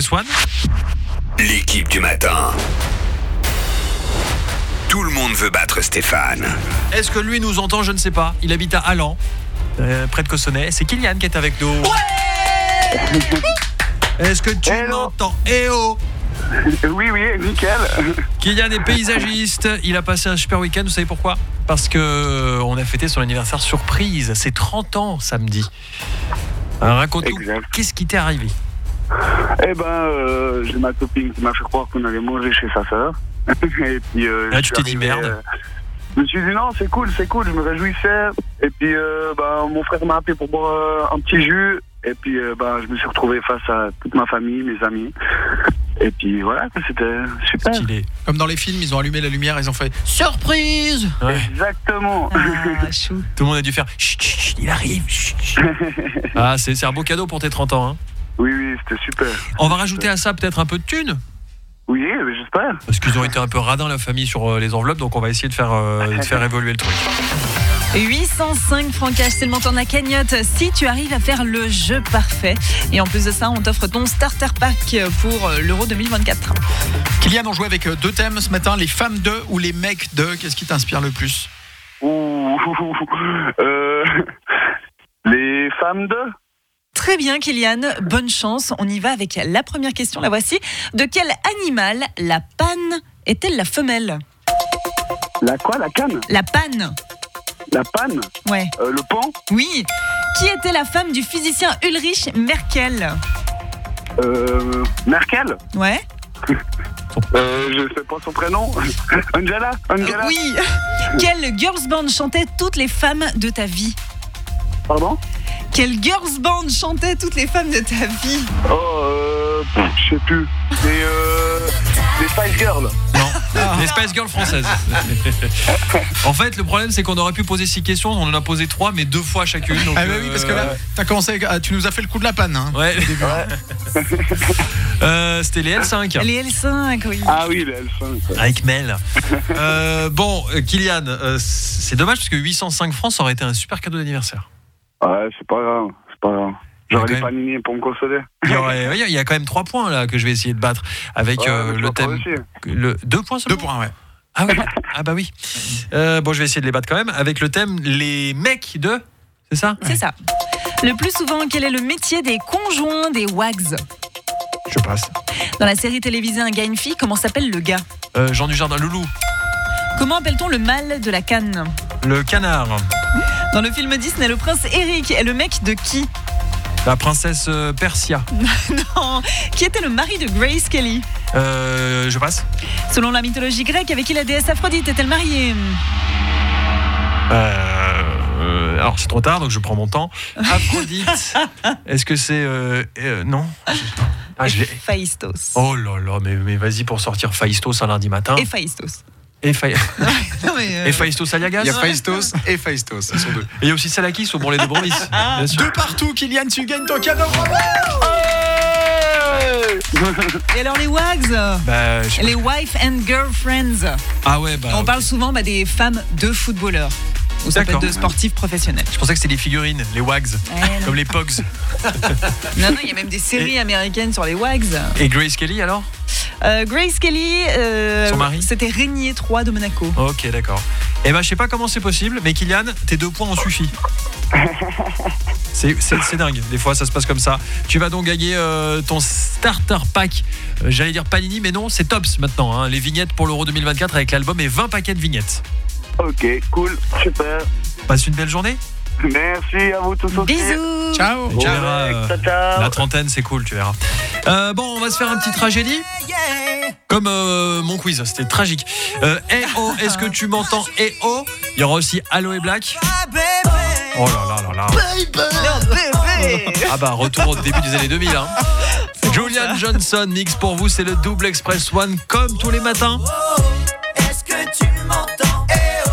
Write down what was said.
Express One. L'équipe du matin. Tout le monde veut battre Stéphane. Est-ce que lui nous entend? Je ne sais pas. Il habite à Allan, près de Cossonay. C'est Kylian qui est avec nous. Ouais. Est-ce que tu m'entends? Eh oh. Oui, nickel. Kylian est paysagiste. Il a passé un super week-end. Vous savez pourquoi? Parce que on a fêté son anniversaire surprise. C'est 30 ans samedi. Alors, raconte-nous, qu'est-ce qui t'est arrivé? Eh ben, j'ai ma copine qui m'a fait croire qu'on allait manger chez sa sœur. Et puis, là, tu t'es dit merde. Je me suis dit non, c'est cool, je me réjouissais. Et puis, mon frère m'a appelé pour boire un petit jus. Et puis, je me suis retrouvé face à toute ma famille, mes amis. Et puis voilà, c'était super. Stylé. Comme dans les films, ils ont allumé la lumière, ils ont fait surprise. Ouais. Exactement. Chou. Tout le monde a dû faire chut, chut, il arrive. Chut, chut. Ah, c'est un beau cadeau pour tes 30 ans. Hein. Oui, c'était super. On va rajouter à ça peut-être un peu de thunes. Oui, j'espère. Parce qu'ils ont été un peu radins la famille sur les enveloppes, donc on va essayer de faire évoluer le truc. 805 francs cash, c'est le montant de la cagnotte si tu arrives à faire le jeu parfait. Et en plus de ça, on t'offre ton starter pack pour l'Euro 2024. Kylian, on joue avec deux thèmes ce matin, les femmes de ou les mecs de. Qu'est-ce qui t'inspire le plus? Les femmes de. Très bien Kylian, bonne chance. On y va avec la première question, la voici. De quel animal la panne est-elle la femelle? La quoi, la canne? La panne. La panne? Ouais. Le pan? Oui. Qui était la femme du physicien Ulrich Merkel? Merkel? Ouais. Je sais pas son prénom. Angela? Oui. Quelle girls band chantait toutes les femmes de ta vie? Pardon? Quelle girls band chantait toutes les femmes de ta vie? Je sais plus. Les Spice Girls. Non, les Spice Girls françaises. En fait, le problème, c'est qu'on aurait pu poser 6 questions. On en a posé 3, mais 2 fois chacune. Donc, oui, parce que là, tu nous as fait le coup de la panne. Hein, ouais. C'était les L5. Les L5, oui. Ah oui, les L5. Avec Mel. Kylian, c'est dommage parce que 805 francs, ça aurait été un super cadeau d'anniversaire. Ouais, c'est pas grave. J'aurais des panini pour me consoler. Il y a quand même 3 points là que je vais essayer de battre avec le thème. 2 points seulement. 2 points, ouais. Ah oui. Ah bah oui. Je vais essayer de les battre quand même avec le thème les mecs de. C'est ça? C'est ça. Le plus souvent, quel est le métier des conjoints des wags? Je passe. Dans la série télévisée Un gars, une fille, comment s'appelle le gars? Jean Dujardin, Loulou. Comment appelle-t-on le mâle de la canne? Le canard. Dans le film Disney, le prince Eric est le mec de qui? La princesse Persia. Non. Qui était le mari de Grace Kelly? Je passe. Selon la mythologie grecque, avec qui la déesse Aphrodite est-elle mariée? Alors c'est trop tard, donc je prends mon temps. Aphrodite. Est-ce que c'est non? Héphaïstos. Oh là là, mais vas-y pour sortir Phaïstos un lundi matin. Héphaïstos. Héphaïstos Aliagas. Il y a Phaïstos et Phaïstos, ils sont deux. Et il y a aussi Salakis au Bourlet de Bourlis. Deux partout, Kylian, tu gagnes ton cadeau. Et alors les wags, les wife and girlfriends. Ah ouais, on parle souvent des femmes de footballeurs. Ou ça peut être de sportifs professionnels. Je pensais que c'était des figurines, les wags, comme les Pogs. Non, il y a même des séries américaines sur les wags. Et Grace Kelly alors? Grace Kelly, son mari, c'était Régnier III de Monaco. Ok, d'accord. Eh ben, je sais pas comment c'est possible, mais Kylian, tes 2 points ont suffi. C'est dingue, des fois ça se passe comme ça. Tu vas donc gagner ton starter pack. J'allais dire Panini, mais non, c'est Tops maintenant. Hein. Les vignettes pour l'Euro 2024 avec l'album et 20 paquets de vignettes. Ok, cool, super. Passe une belle journée. Merci à vous tous aussi. Bisous. Ciao. Tu verras, ciao. La trentaine, c'est cool, tu verras. On va se faire un petit tragédie. Comme mon quiz, c'était tragique. Est-ce que tu m'entends? Il y aura aussi Aloe Black. Oh là là là là. Ah bah, retour au début des années 2000. Hein. Julian Johnson mix pour vous, c'est le double Express One comme tous les matins. Est-ce que tu m'entends?